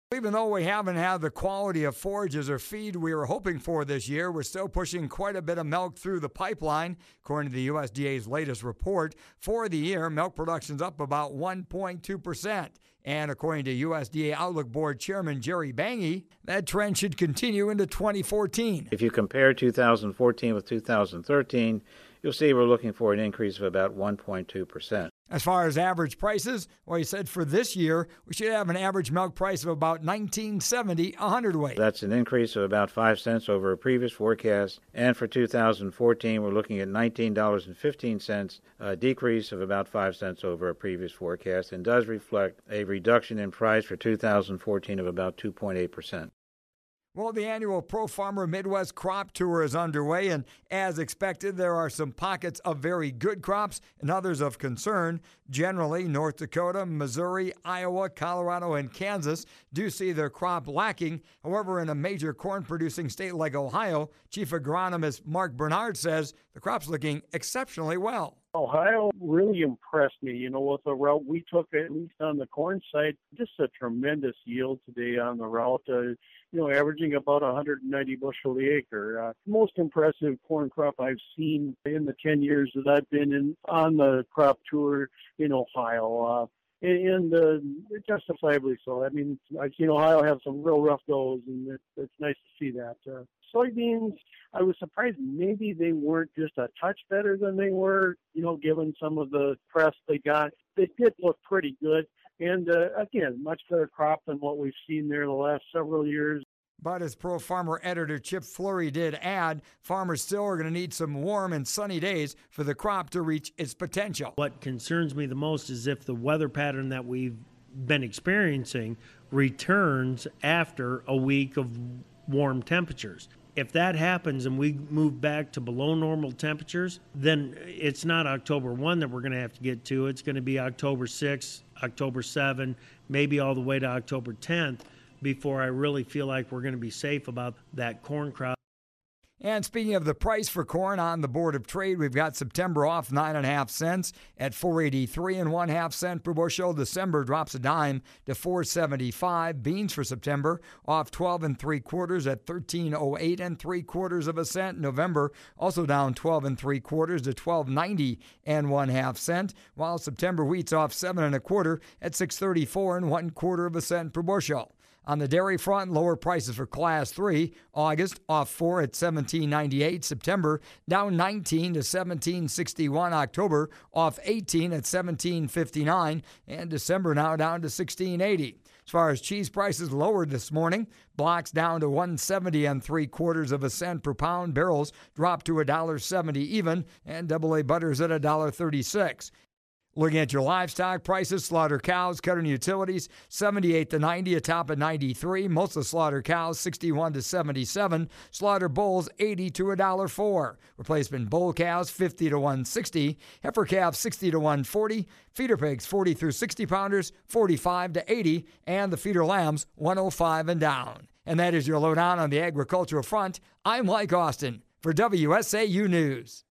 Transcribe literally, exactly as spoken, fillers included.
Even though we haven't had the quality of forages or feed we were hoping for this year, we're still pushing quite a bit of milk through the pipeline. According to the U S D A's latest report, for the year, milk production's up about one point two percent. And according to U S D A Outlook Board Chairman Jerry Bangy, that trend should continue into twenty fourteen. If you compare two thousand fourteen with two thousand thirteen, you'll see we're looking for an increase of about one point two percent. As far as average prices, well, he said for this year, we should have an average milk price of about nineteen seventy a hundredweight. That's an increase of about five cents over a previous forecast. And for two thousand fourteen, we're looking at nineteen dollars and fifteen cents, a decrease of about five cents over a previous forecast, and does reflect a reduction in price for two thousand fourteen of about two point eight percent. Well, the annual Pro Farmer Midwest Crop Tour is underway, and as expected, there are some pockets of very good crops and others of concern. Generally, North Dakota, Missouri, Iowa, Colorado, and Kansas do see their crop lacking. However, in a major corn-producing state like Ohio, Chief Agronomist Mark Bernard says the crop's looking exceptionally well. Ohio really impressed me, you know, with the route we took, at least on the corn side. Just a tremendous yield today on the route, uh, you know, averaging about one hundred ninety bushel the acre. Uh, most impressive corn crop I've seen in the ten years that I've been in on the crop tour in Ohio. Uh, and uh, justifiably so. I mean, I've seen Ohio have some real rough goes, and it, it's nice to see that. Uh, soybeans, I was surprised maybe they weren't just a touch better than they were, you know, given some of the press they got. They did look pretty good. And, uh, again, much better crop than what we've seen there the last several years. But as Pro Farmer editor Chip Fleury did add, farmers still are going to need some warm and sunny days for the crop to reach its potential. What concerns me the most is if the weather pattern that we've been experiencing returns after a week of warm temperatures. If that happens and we move back to below normal temperatures, then it's not October first that we're going to have to get to. It's going to be October sixth, October seventh, maybe all the way to October tenth before I really feel like we're going to be safe about that corn crop. And speaking of the price for corn on the Board of Trade, we've got September off nine and a half cents at four eighty-three and one half cent per bushel. December drops a dime to four seventy-five. Beans for September off twelve and three quarters at thirteen oh eight and three quarters of a cent. November also down twelve and three quarters to twelve ninety and one half cent. While September wheat's off seven and a quarter at six thirty-four and one quarter of a cent per bushel. On the dairy front, lower prices for Class three. August off four at seventeen ninety-eight. September down nineteen to seventeen sixty-one. October off eighteen at seventeen fifty-nine. And December now down to sixteen eighty. As far as cheese prices, lowered this morning. Blocks down to one seventy and three quarters of a cent per pound. Barrels dropped to one dollar seventy even. And double A butters at one dollar thirty-six. Looking at your livestock prices, slaughter cows, cutter and utilities, seventy-eight to ninety, a top at ninety-three. Most of the slaughter cows, sixty-one to seventy-seven. Slaughter bulls, eighty to one dollar four. Replacement bull cows, fifty to one sixty. Heifer calves, sixty to one forty. Feeder pigs, forty through sixty pounders, forty-five to eighty. And the feeder lambs, one oh five and down. And that is your lowdown on the agricultural front. I'm Mike Austin for W S A U News.